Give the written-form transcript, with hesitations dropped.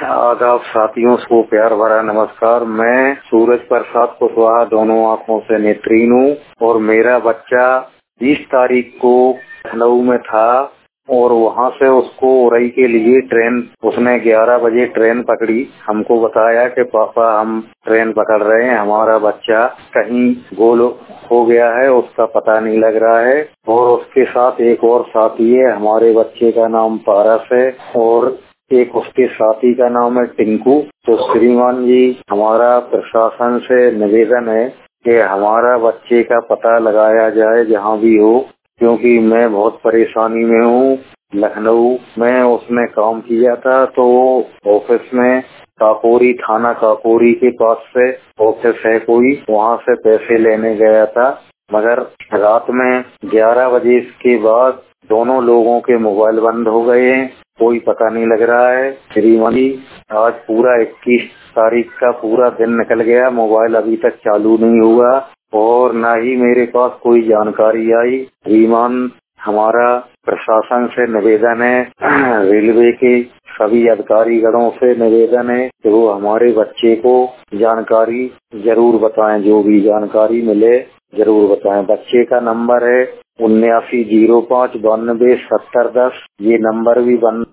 आदाब साथियों को प्यार भरा नमस्कार। मैं सूरज प्रसाद कुशवाहा दोनों आंखों से नेत्रहीन हूँ और मेरा बच्चा 20 तारीख को लखनऊ में था और वहाँ से उसको उरई के लिए ट्रेन, उसने 11 बजे ट्रेन पकड़ी। हमको बताया कि पापा हम ट्रेन पकड़ रहे हैं, हमारा बच्चा कहीं गोल हो गया है, उसका पता नहीं लग रहा है। और उसके साथ एक और साथी है, हमारे बच्चे का नाम पारस है और एक उसके साथी का नाम है टिंकू। तो श्रीमान जी, हमारा प्रशासन से निवेदन है कि हमारा बच्चे का पता लगाया जाए जहाँ भी हो, क्योंकि मैं बहुत परेशानी में हूँ। लखनऊ में उसने काम किया था तो ऑफिस में काकोरी, थाना काकोरी के पास से ऑफिस है कोई, वहाँ से पैसे लेने गया था। मगर रात में 11 बजे के बाद दोनों लोगों के मोबाइल बंद हो गए हैं, कोई पता नहीं लग रहा है। श्रीमान जी, आज पूरा 21 तारीख का पूरा दिन निकल गया, मोबाइल अभी तक चालू नहीं हुआ और न ही मेरे पास कोई जानकारी आई। श्रीमान, हमारा प्रशासन से निवेदन है, रेलवे के सभी अधिकारीगणों से निवेदन है कि वो हमारे बच्चे को जानकारी जरूर बताएं, जो भी जानकारी मिले जरूर बताएं। बच्चे का नंबर है 7905927010। ये नंबर भी बंद